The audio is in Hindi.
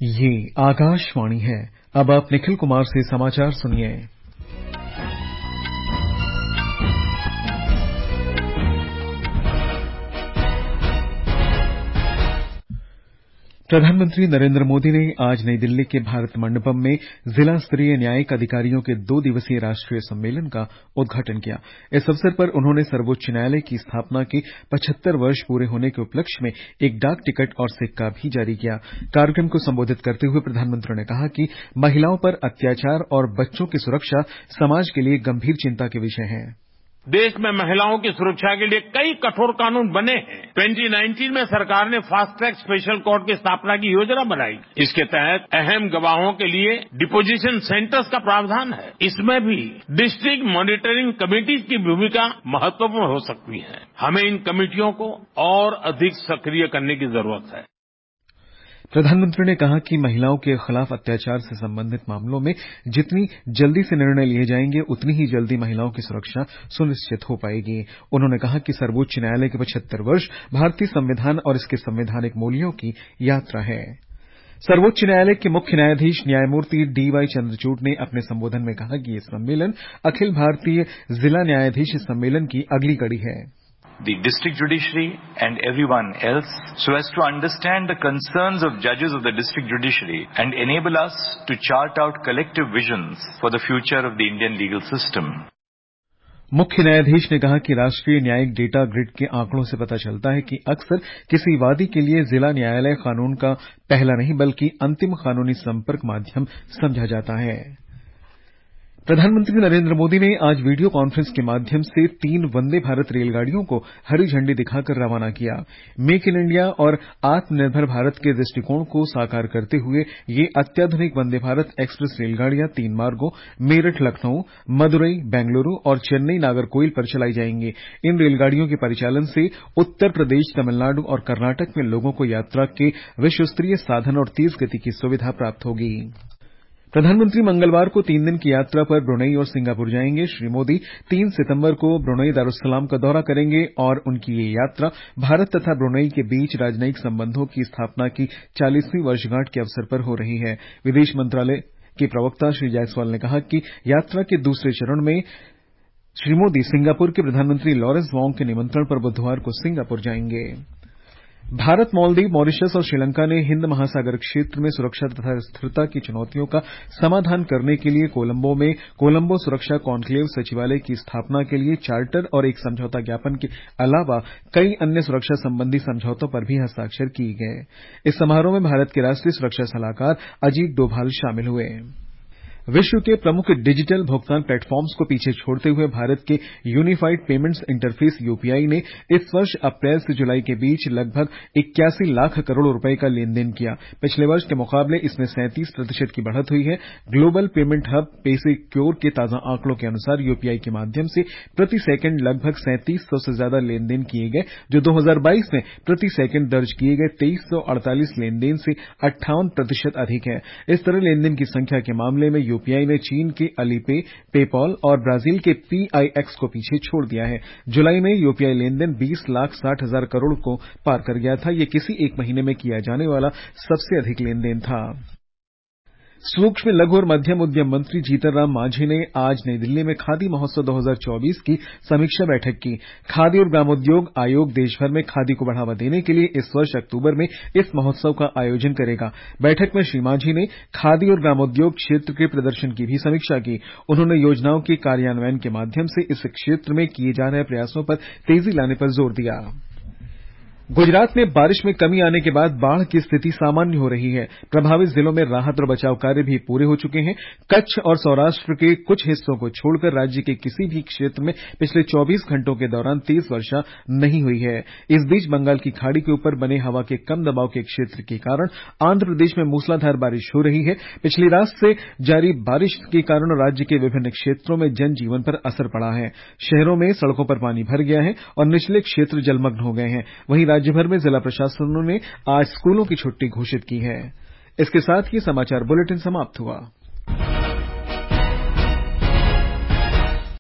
ये आकाशवाणी है। अब आप निखिल कुमार से समाचार सुनिए। प्रधानमंत्री नरेंद्र मोदी ने आज नई दिल्ली के भारत मंडपम में जिला स्तरीय न्यायिक अधिकारियों के 2 दिवसीय राष्ट्रीय सम्मेलन का उद्घाटन किया। इस अवसर पर उन्होंने सर्वोच्च न्यायालय की स्थापना के 75 वर्ष पूरे होने के उपलक्ष्य में एक डाक टिकट और सिक्का भी जारी किया। कार्यक्रम को संबोधित करते हुए प्रधानमंत्री ने कहा कि महिलाओं पर अत्याचार और बच्चों की सुरक्षा समाज के लिए गंभीर चिंता के विषय है। देश में महिलाओं की सुरक्षा के लिए कई कठोर कानून बने हैं। 2019 में सरकार ने फास्ट ट्रैक स्पेशल कोर्ट की स्थापना की योजना बनाई। इसके तहत अहम गवाहों के लिए डिपोजिशन सेंटर्स का प्रावधान है। इसमें भी डिस्ट्रिक्ट मॉनिटरिंग कमेटीज की भूमिका महत्वपूर्ण हो सकती है। हमें इन कमेटियों को और अधिक सक्रिय करने की जरूरत है। प्रधानमंत्री ने कहा कि महिलाओं के खिलाफ अत्याचार से संबंधित मामलों में जितनी जल्दी से निर्णय लिए जाएंगे उतनी ही जल्दी महिलाओं की सुरक्षा सुनिश्चित हो पाएगी। उन्होंने कहा कि सर्वोच्च न्यायालय के 75 वर्ष भारतीय संविधान और इसके संवैधानिक मूल्यों की यात्रा है। सर्वोच्च न्यायालय के मुख्य न्यायाधीश न्यायमूर्ति डीवाई चंद्रचूड़ ने अपने संबोधन में कहा कि यह सम्मेलन अखिल भारतीय जिला न्यायाधीश सम्मेलन की अगली कड़ी है। The district judiciary and everyone else so as to understand the concerns of judges of the district judiciary and enable us to chart out collective visions for the future of the Indian legal system. मुख्य न्यायाधीश ने कहा कि राष्ट्रीय न्यायिक डेटा ग्रिड के आंकड़ों से पता चलता है कि अक्सर किसी वादी के लिए जिला न्यायालय कानून का पहला नहीं बल्कि अंतिम कानूनी संपर्क माध्यम समझा जाता है। प्रधानमंत्री नरेंद्र मोदी ने आज वीडियो कॉन्फ्रेंस के माध्यम से 3 वंदे भारत रेलगाड़ियों को हरी झंडी दिखाकर रवाना किया। मेक इन इंडिया और आत्मनिर्भर भारत के दृष्टिकोण को साकार करते हुए ये अत्याधुनिक वंदे भारत एक्सप्रेस रेलगाड़ियां 3 मार्गों मेरठ लखनऊ, मदुरई बेंगलुरु और चेन्नई नागरकोइल पर चलाई जाएंगी। इन रेलगाड़ियों के परिचालन से उत्तर प्रदेश, तमिलनाडु और कर्नाटक में लोगों को यात्रा के विश्वस्तरीय साधन और तेज गति की सुविधा प्राप्त होगी। प्रधानमंत्री मंगलवार को 3 दिन की यात्रा पर ब्रुनेई और सिंगापुर जाएंगे। श्री मोदी 3 सितंबर को ब्रुनेई दारुस्सलाम का दौरा करेंगे और उनकी ये यात्रा भारत तथा ब्रुनेई के बीच राजनयिक संबंधों की स्थापना की 40वीं वर्षगांठ के अवसर पर हो रही है। विदेश मंत्रालय के प्रवक्ता श्री जायसवाल ने कहा कि यात्रा के दूसरे चरण में श्री मोदी सिंगापुर के प्रधानमंत्री लॉरेंस वोंग के निमंत्रण पर बुधवार को सिंगापुर जाएंगे। भारत, मालदीव, मॉरिशस और श्रीलंका ने हिंद महासागर क्षेत्र में सुरक्षा तथा स्थिरता की चुनौतियों का समाधान करने के लिए कोलंबो में कोलंबो सुरक्षा कॉन्क्लेव सचिवालय की स्थापना के लिए चार्टर और एक समझौता ज्ञापन के अलावा कई अन्य सुरक्षा संबंधी समझौतों पर भी हस्ताक्षर किए गए। इस समारोह में भारत के राष्ट्रीय सुरक्षा सलाहकार अजीत डोभाल शामिल हुए। विश्व के प्रमुख डिजिटल भुगतान प्लेटफॉर्म्स को पीछे छोड़ते हुए भारत के यूनिफाइड पेमेंट्स इंटरफेस यूपीआई ने इस वर्ष अप्रैल से जुलाई के बीच लगभग 81 लाख करोड़ रुपए का लेन देन किया। पिछले वर्ष के मुकाबले इसमें 37% की बढ़त हुई है। ग्लोबल पेमेंट हब पेसिक्योर के ताजा आंकड़ों के अनुसार यूपीआई के माध्यम से प्रति सेकंड लगभग 3700 से ज्यादा लेन देन किए गए, जो 2022 में प्रति सेकंड दर्ज किए गए 2348 लेन देन से 58% अधिक है। इस तरह लेन देन की संख्या के मामले में यूपीआई ने चीन के अलीपे, पेपॉल और ब्राजील के पीआईएक्स को पीछे छोड़ दिया है। जुलाई में यूपीआई लेनदेन 20,60,000 करोड़ को पार कर गया था। यह किसी एक महीने में किया जाने वाला सबसे अधिक लेनदेन था। सूक्ष्म, लघु और मध्यम उद्यम मंत्री जीतन राम मांझी ने आज नई दिल्ली में खादी महोत्सव 2024 की समीक्षा बैठक की। खादी और ग्रामोद्योग आयोग देश भर में खादी को बढ़ावा देने के लिए इस वर्ष अक्टूबर में इस महोत्सव का आयोजन करेगा। बैठक में श्री मांझी ने खादी और ग्रामोद्योग क्षेत्र के प्रदर्शन की भी समीक्षा की। उन्होंने योजनाओं के कार्यान्वयन के माध्यम से इस क्षेत्र में किए जा रहे प्रयासों पर तेजी लाने पर जोर दिया। गुजरात में बारिश में कमी आने के बाद बाढ़ की स्थिति सामान्य हो रही है। प्रभावित जिलों में राहत और बचाव कार्य भी पूरे हो चुके हैं। कच्छ और सौराष्ट्र के कुछ हिस्सों को छोड़कर राज्य के किसी भी क्षेत्र में पिछले 24 घंटों के दौरान तेज वर्षा नहीं हुई है। इस बीच बंगाल की खाड़ी के ऊपर बने हवा के कम दबाव के क्षेत्र के कारण आंध्र प्रदेश में मूसलाधार बारिश हो रही है। पिछली रात से जारी बारिश के कारण राज्य के विभिन्न क्षेत्रों में जनजीवन पर असर पड़ा है। शहरों में सड़कों पर पानी भर गया है और निचले क्षेत्र जलमग्न हो गए हैं। वहीं राज्य भर में जिला प्रशासनों ने आज स्कूलों की छुट्टी घोषित की है। इसके साथ ही समाचार बुलेटिन समाप्त हुआ।